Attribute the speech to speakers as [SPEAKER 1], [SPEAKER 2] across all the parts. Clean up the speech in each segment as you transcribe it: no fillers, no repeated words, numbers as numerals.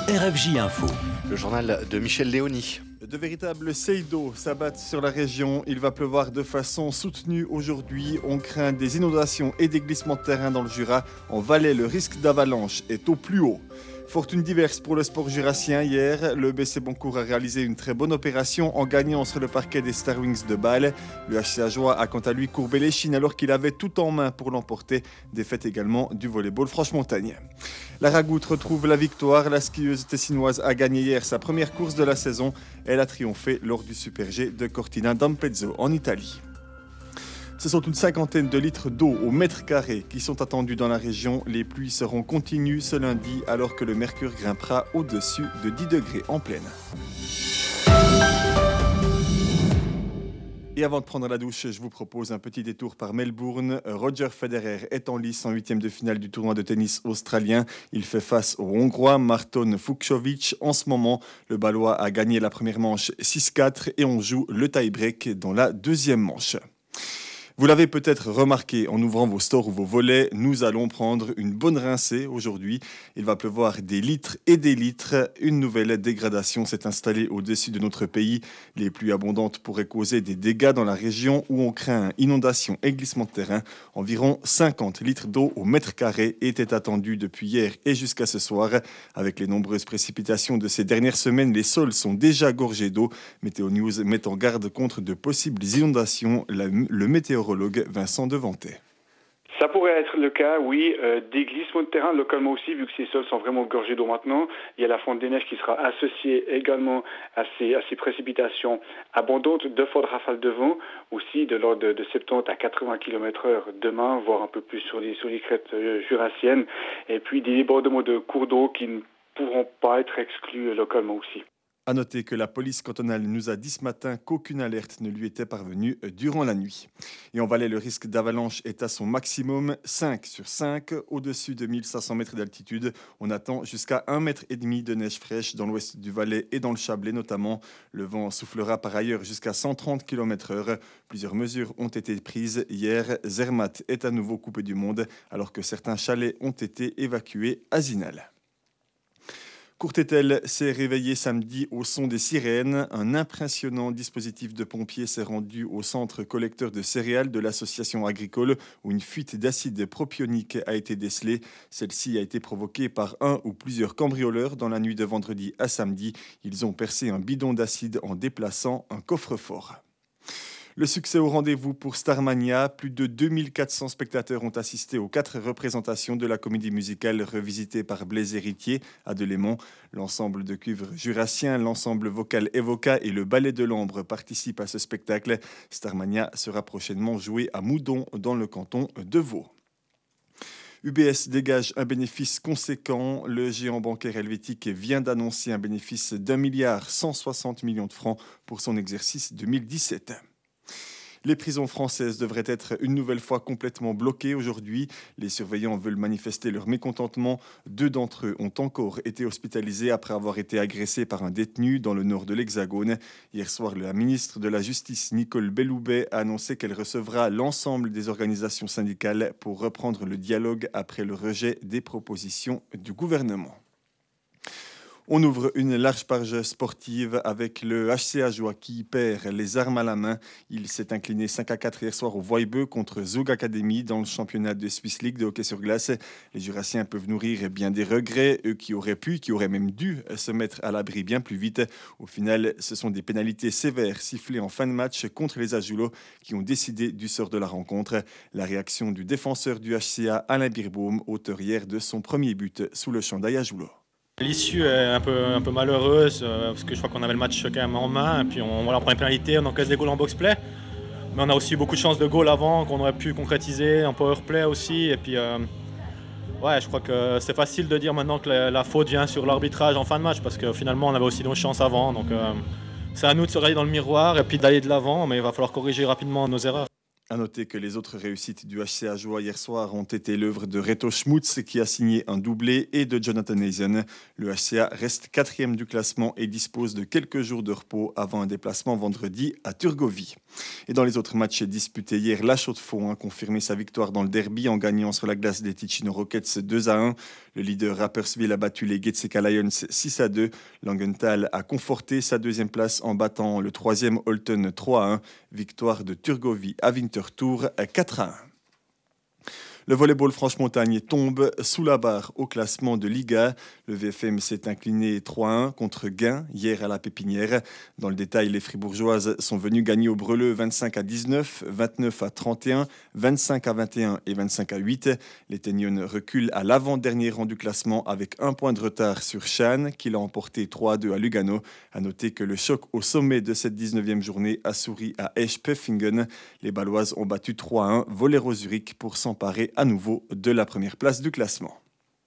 [SPEAKER 1] RFJ Info.
[SPEAKER 2] Le journal de Michel Léoni.
[SPEAKER 3] De véritables seidos s'abattent sur la région. Il va pleuvoir de façon soutenue aujourd'hui. On craint des inondations et des glissements de terrain dans le Jura. En Valais, le risque d'avalanche est au plus haut. Fortune diverse pour le sport jurassien hier. Le BC Boncourt a réalisé une très bonne opération en gagnant sur le parquet des Star Wings de Bâle. Le HC Ajoie a quant à lui courbé les chines alors qu'il avait tout en main pour l'emporter. Défaite également du volleyball Franche-Montagne. La Ragoute retrouve la victoire. La skieuse tessinoise a gagné hier sa première course de la saison. Elle a triomphé lors du Super G de Cortina d'Ampezzo en Italie. Ce sont une cinquantaine de litres d'eau au mètre carré qui sont attendus dans la région. Les pluies seront continues ce lundi alors que le mercure grimpera au-dessus de 10 degrés en pleine. Et avant de prendre la douche, je vous propose un petit détour par Melbourne. Roger Federer est en lice en huitième de finale du tournoi de tennis australien. Il fait face au Hongrois Marton Fucsovics. En ce moment, le Balois a gagné la première manche 6-4 et on joue le tie-break dans la deuxième manche. Vous l'avez peut-être remarqué en ouvrant vos stores ou vos volets, nous allons prendre une bonne rincée aujourd'hui. Il va pleuvoir des litres et des litres. Une nouvelle dégradation s'est installée au-dessus de notre pays. Les pluies abondantes pourraient causer des dégâts dans la région où on craint inondations et glissements de terrain. Environ 50 litres d'eau au mètre carré étaient attendus depuis hier et jusqu'à ce soir. Avec les nombreuses précipitations de ces dernières semaines, les sols sont déjà gorgés d'eau. Météo News met en garde contre de possibles inondations. Le météorologue Vincent Devantet.
[SPEAKER 4] Ça pourrait être le cas, oui. Des glissements de terrain localement aussi, vu que ces sols sont vraiment gorgés d'eau maintenant. Il y a la fonte des neiges qui sera associée également à ces précipitations abondantes, de fortes rafales de vent, aussi de l'ordre de 70 à 80 km/h demain, voire un peu plus sur les crêtes jurassiennes. Et puis des débordements de cours d'eau qui ne pourront pas être exclus localement aussi.
[SPEAKER 3] A noter que la police cantonale nous a dit ce matin qu'aucune alerte ne lui était parvenue durant la nuit. Et en Valais, le risque d'avalanche est à son maximum, 5 sur 5. Au-dessus de 1500 mètres d'altitude, on attend jusqu'à 1,5 mètre de neige fraîche dans l'ouest du Valais et dans le Chablais notamment. Le vent soufflera par ailleurs jusqu'à 130 km/h. Plusieurs mesures ont été prises. Hier, Zermatt est à nouveau coupé du monde alors que certains chalets ont été évacués à Zinal. Courtétel s'est réveillé samedi au son des sirènes. Un impressionnant dispositif de pompiers s'est rendu au centre collecteur de céréales de l'association agricole où une fuite d'acide propionique a été décelée. Celle-ci a été provoquée par un ou plusieurs cambrioleurs dans la nuit de vendredi à samedi. Ils ont percé un bidon d'acide en déplaçant un coffre-fort. Le succès au rendez-vous pour Starmania. Plus de 2400 spectateurs ont assisté aux 4 représentations de la comédie musicale revisitée par Blaise Héritier à Delémont. L'ensemble de cuivre jurassien, l'ensemble vocal Evoca et le ballet de l'ombre participent à ce spectacle. Starmania sera prochainement joué à Moudon dans le canton de Vaud. UBS dégage un bénéfice conséquent. Le géant bancaire helvétique vient d'annoncer un bénéfice d'1,160 milliard de francs pour son exercice 2017. Les prisons françaises devraient être une nouvelle fois complètement bloquées aujourd'hui. Les surveillants veulent manifester leur mécontentement. 2 d'entre eux ont encore été hospitalisés après avoir été agressés par un détenu dans le nord de l'Hexagone. Hier soir, la ministre de la Justice, Nicole Belloubet, a annoncé qu'elle recevra l'ensemble des organisations syndicales pour reprendre le dialogue après le rejet des propositions du gouvernement. On ouvre une large page sportive avec le HC Ajoie qui perd les armes à la main. Il s'est incliné 5-4 hier soir au Voibeux contre Zug Academy dans le championnat de Swiss League de hockey sur glace. Les Jurassiens peuvent nourrir bien des regrets, eux qui auraient même dû se mettre à l'abri bien plus vite. Au final, ce sont des pénalités sévères sifflées en fin de match contre les Ajoulots qui ont décidé du sort de la rencontre. La réaction du défenseur du HCA, Alain Birbaum, auteur hier de son premier but sous le chandail Ajoulots.
[SPEAKER 5] L'issue est un peu malheureuse parce que je crois qu'on avait le match quand même en main et puis on prend une pénalité, on encaisse des goals en box-play. Mais on a aussi beaucoup de chances de goal avant qu'on aurait pu concrétiser, en power-play aussi. Et puis je crois que c'est facile de dire maintenant que la faute vient sur l'arbitrage en fin de match parce que finalement on avait aussi nos chances avant. Donc c'est à nous de se regarder dans le miroir et puis d'aller de l'avant, mais il va falloir corriger rapidement nos erreurs.
[SPEAKER 3] À noter que les autres réussites du HC Ajoie hier soir ont été l'œuvre de Reto Schmutz qui a signé un doublé et de Jonathan Eisen. Le HCA reste 4e du classement et dispose de quelques jours de repos avant un déplacement vendredi à Turgovie. Et dans les autres matchs disputés hier, la Chaux-de-Fonds a confirmé sa victoire dans le derby en gagnant sur la glace des Ticino Rockets 2-1. Le leader Rapperswil a battu les Getseka Lions 6-2. Langenthal a conforté sa deuxième place en battant le 3e Holton 3-1. Victoire de Turgovie à Winterthur 4-1. Le volleyball Franche-Montagne tombe sous la barre au classement de Liga. Le VFM s'est incliné 3-1 contre Gain hier à la Pépinière. Dans le détail, les Fribourgeoises sont venues gagner au Breleux 25-19, 29-31, 25-21 et 25-8. Les Ténionnes reculent à l'avant-dernier rang du classement avec un point de retard sur Schaan qui l'a emporté 3-2 à Lugano. A noter que le choc au sommet de cette 19e journée a souri à Esch-Pfeffingen. Les Baloises ont battu 3-1 Volero Zurich pour s'emparer à nouveau de la première place du classement.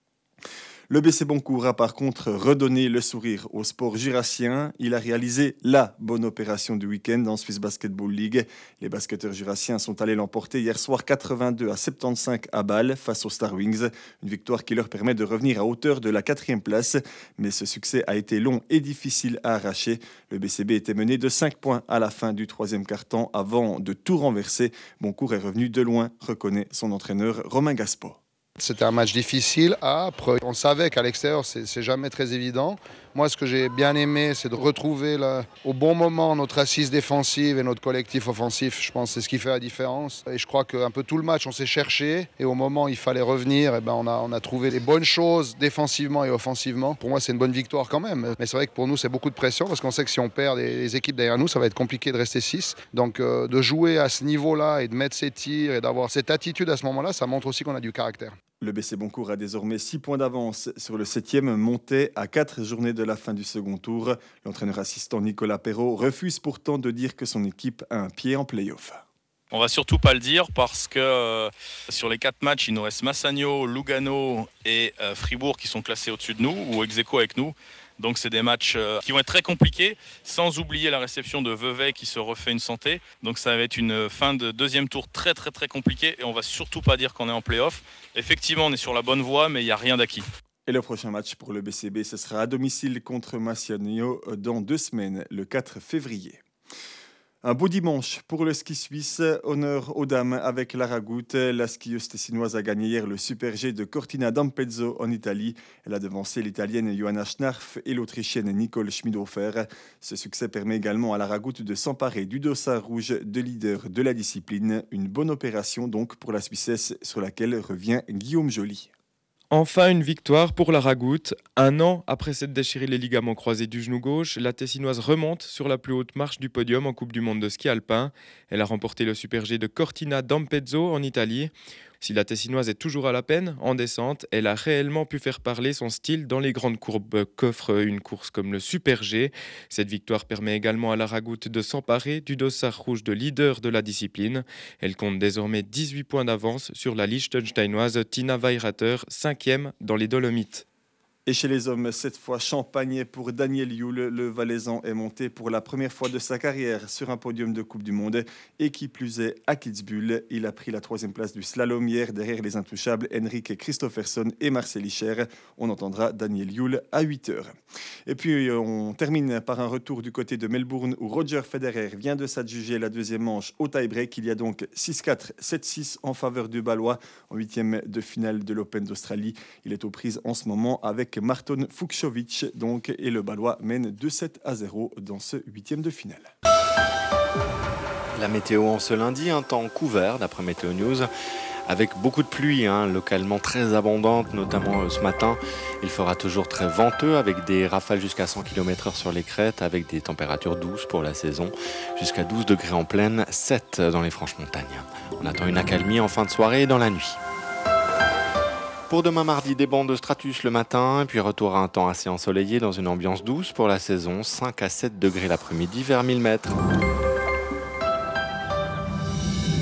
[SPEAKER 3] Le BC Boncourt a par contre redonné le sourire au sport jurassien. Il a réalisé la bonne opération du week-end en Swiss Basketball League. Les basketteurs jurassiens sont allés l'emporter hier soir 82-75 à Bâle face aux Star Wings. Une victoire qui leur permet de revenir à hauteur de la 4e place. Mais ce succès a été long et difficile à arracher. Le BCB était mené de 5 points à la fin du 3e quart-temps avant de tout renverser. Boncourt est revenu de loin, reconnaît son entraîneur Romain Gaspo.
[SPEAKER 1] C'était un match difficile, âpre. On savait qu'à l'extérieur, c'est jamais très évident. Moi, ce que j'ai bien aimé, c'est de retrouver au bon moment notre assise défensive et notre collectif offensif. Je pense que c'est ce qui fait la différence. Et je crois qu'un peu tout le match, on s'est cherché. Et au moment où il fallait revenir, on a trouvé les bonnes choses défensivement et offensivement. Pour moi, c'est une bonne victoire quand même. Mais c'est vrai que pour nous, c'est beaucoup de pression parce qu'on sait que si on perd les équipes derrière nous, ça va être compliqué de rester 6. Donc, de jouer à ce niveau-là et de mettre ses tirs et d'avoir cette attitude à ce moment-là, ça montre aussi qu'on a du caractère.
[SPEAKER 3] Le BC Boncourt a désormais 6 points d'avance sur le 7e, monté à 4 journées de la fin du second tour. L'entraîneur assistant Nicolas Perrault refuse pourtant de dire que son équipe a un pied en play-off.
[SPEAKER 6] On va surtout pas le dire parce que sur les 4 matchs, il nous reste Massagno, Lugano et Fribourg qui sont classés au-dessus de nous ou ex-aequo avec nous. Donc c'est des matchs qui vont être très compliqués, sans oublier la réception de Vevey qui se refait une santé. Donc ça va être une fin de deuxième tour très très très compliquée et on va surtout pas dire qu'on est en play-off. Effectivement, on est sur la bonne voie, mais il n'y a rien d'acquis.
[SPEAKER 3] Et le prochain match pour le BCB, ce sera à domicile contre Massagno dans 2 semaines, le 4 février. Un beau dimanche pour le ski suisse, honneur aux dames avec la Ragout. La skieuse tessinoise a gagné hier le Super G de Cortina d'Ampezzo en Italie. Elle a devancé l'Italienne Johanna Schnarf et l'Autrichienne Nicole Schmidhofer. Ce succès permet également à la Ragout de s'emparer du dossard rouge de leader de la discipline. Une bonne opération donc pour la Suissesse sur laquelle revient Guillaume Joly.
[SPEAKER 7] Enfin, une victoire pour la Ragout. 1 an après s'être déchiré les ligaments croisés du genou gauche, la Tessinoise remonte sur la plus haute marche du podium en Coupe du Monde de ski alpin. Elle a remporté le Super G de Cortina d'Ampezzo en Italie. Si la Tessinoise est toujours à la peine en descente, elle a réellement pu faire parler son style dans les grandes courbes qu'offre une course comme le Super G. Cette victoire permet également à la Ragout de s'emparer du dossard rouge de leader de la discipline. Elle compte désormais 18 points d'avance sur la Liechtensteinoise Tina Weirater, 5e dans les Dolomites.
[SPEAKER 3] Et chez les hommes, cette fois champagne pour Daniel Yule. Le Valaisan est monté pour la première fois de sa carrière sur un podium de Coupe du Monde. Et qui plus est, à Kitzbühel, il a pris la 3e place du slalom hier derrière les intouchables Henrik Christopherson et Marcel Hicher. On entendra Daniel Yule à 8h. Et puis on termine par un retour du côté de Melbourne où Roger Federer vient de s'adjuger la 2e manche au tie-break. Il y a donc 6-4, 7-6 en faveur du Balois en 8e de finale de l'Open d'Australie. Il est aux prises en ce moment avec Marton Fucsovics, donc, et le Balois mène 2-7-0 dans ce 8e de finale.
[SPEAKER 2] La météo en ce lundi, un temps couvert d'après Météo News, avec beaucoup de pluie, localement très abondante, notamment ce matin. Il fera toujours très venteux avec des rafales jusqu'à 100 km/h sur les crêtes, avec des températures douces pour la saison, jusqu'à 12 degrés en plaine, 7 dans les Franches-Montagnes. On attend une accalmie en fin de soirée et dans la nuit. Pour demain mardi, des bancs de stratus le matin, puis retour à un temps assez ensoleillé dans une ambiance douce pour la saison, 5 à 7 degrés l'après-midi vers 1000 mètres.